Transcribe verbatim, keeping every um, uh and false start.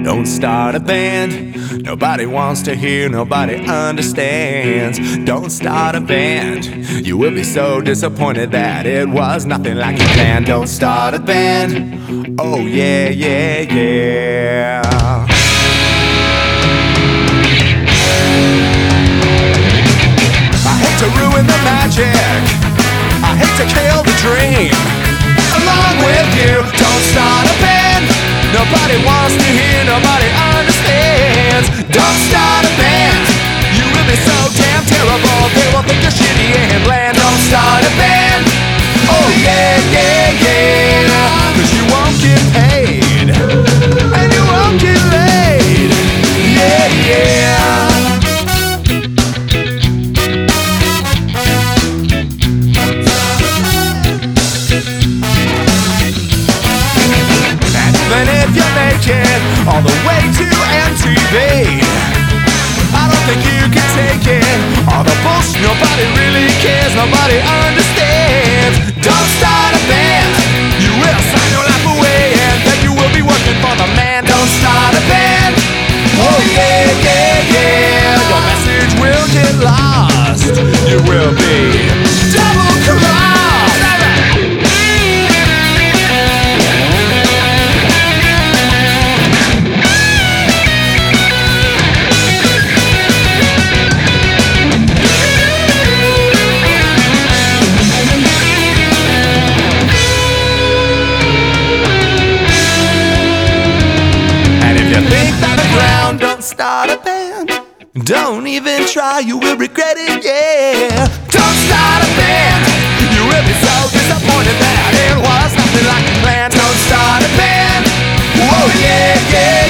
Don't start a band. Nobody wants to hear, nobody understands. Don't start a band. You will be so disappointed that it was nothing like you planned. Don't start a band. Oh yeah, yeah, yeah. I hate to ruin the magic, I hate to kill the dream. Along with you, don't start a band. Nobody wants to hear, nobody understands. Don't start a band. You will be so damn terrible, they will think you're shitty and bland. Don't start a band. Oh yeah, yeah, yeah. Cause you won't get paid, and you won't get laid. Yeah, yeah. Even if you make it all the way to M T V, I don't think you can take it. All the bullshit, nobody really cares, nobody understands. Don't start a band. You will sign your life away, and then you will be working for the man. Don't start a band. Oh yeah, yeah, yeah. Your message will get lost. You will be double crossed. Start a band. Don't even try, you will regret it, yeah. Don't start a band. You will be so disappointed that it was nothing like you planned. Don't start a band. Whoa, yeah, yeah.